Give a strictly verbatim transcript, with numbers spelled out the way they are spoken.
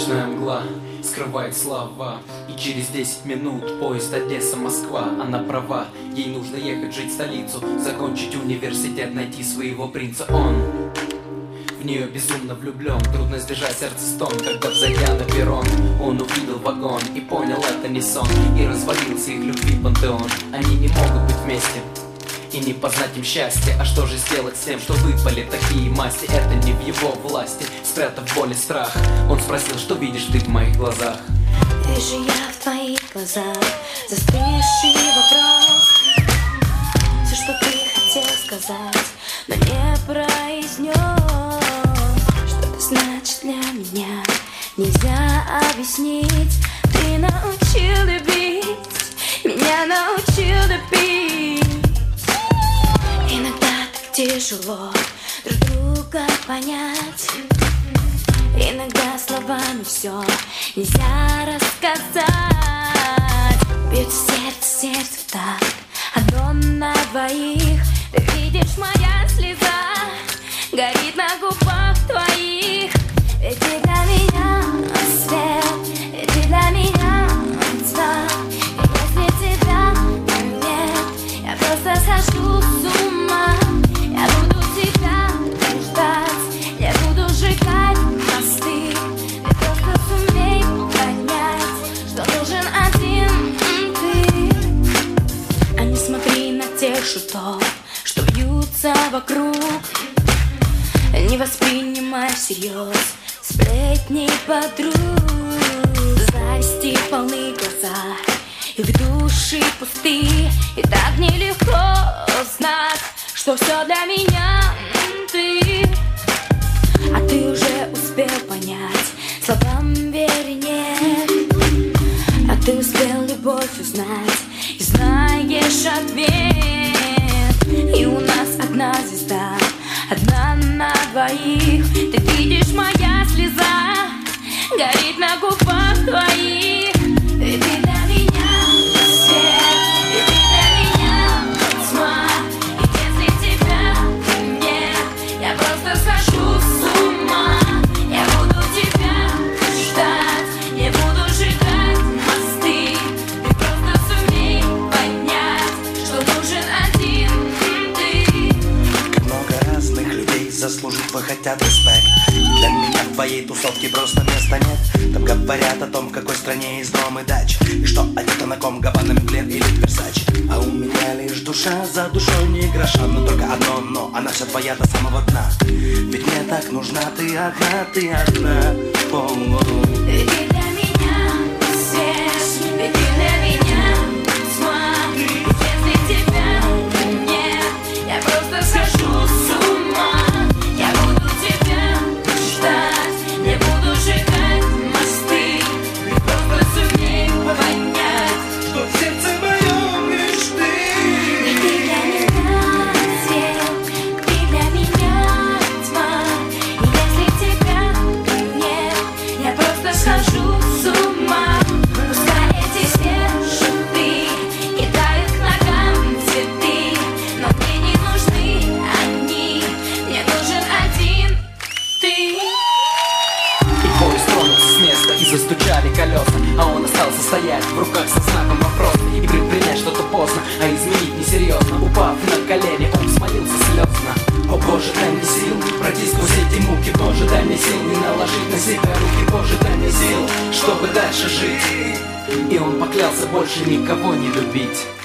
Ночная мгла скрывает слова, и через десять минут поезд Одесса-Москва. Она права, ей нужно ехать жить в столицу, закончить университет, найти своего принца. Он в нее безумно влюблен, трудно сдержать сердце стон, когда, взойдя на перрон, он увидел вагон и понял, это не сон, и развалился их любви пантеон. Они не могут быть вместе и не познать им счастье. А что же сделать с тем, что выпали такие масти? Это не в его власти. Спрятав боль и страх, он спросил, что видишь ты в моих глазах? Вижу я в твоих глазах застывший вопрос. Все, что ты хотел сказать, но не произнес. Что это значит для меня, нельзя объяснить. Ты научил любить, меня научил любить. Иногда так тяжело друг друга понять. Иногда словами все нельзя рассказать. Бьется сердце, сердце в такт, одно на двоих. Ты видишь, моя слеза горит на губах твоих. Ведь ты для меня свет, ведь ты для меня тьма. И если тебя нет, я просто схожу с ума. Я буду тебя ждать, я буду сжигать мосты. Ты просто сумей понять, что нужен один ты. А не смотри на тех шутов, что бьются вокруг. Не воспринимай всерьез сплетни подруг. Зависти полны глаза, их души пусты. И так нелегко знать, что все для меня ты. А ты уже успел понять, словам веры нет. А ты успел любовь узнать и знаешь ответ. И у нас одна звезда, одна на двоих. Ты видишь, моя слеза горит на губах твоих. Ведь ты для меня свет, ведь ты для меня тьма. И если тебя нет, я просто схожу с ума. Я буду тебя ждать, не буду сжигать мосты. Ты просто сумей понять, что нужен один ты. Как много разных людей заслужить хотят респект. Для меня в твоей тусовке просто места нет. Там говорят о том, в какой стране есть дом и дач, и что одета на ком Габбана, Мюглер или Версач. А у меня лишь душа, за душой не гроша. Но только одно но, она вся твоя до самого дна. Ведь мне так нужна ты одна, ты одна. О-о-о. Ведь ты для меня свет, ведь ты для меня тьма. Ведь если тебя нет, я просто схожу с ума. Я буду тебя ждать, не буду сжигать мосты. Ты просто сумей понять, Что в сердце моем лишь ты. ведь ты для меня свет, ты для меня тьма. И если тебя нет, я просто схожу с ума. Пускай эти все шуты кидают к ногам цветы, но мне не нужны они, мне нужен один ты. И поезд тронулся с места, и застучали колеса, а он остался стоять в руках со знаком вопроса. И предпринять что-то поздно, а изменить несерьезно. Упав на колени, он смолился слезно. О Боже, дай мне сил пройти сквозь эти муки. Боже, дай мне сил не наложить на себя руки. Боже, дай мне сил, чтобы дальше жить. И он поклялся больше никого не любить.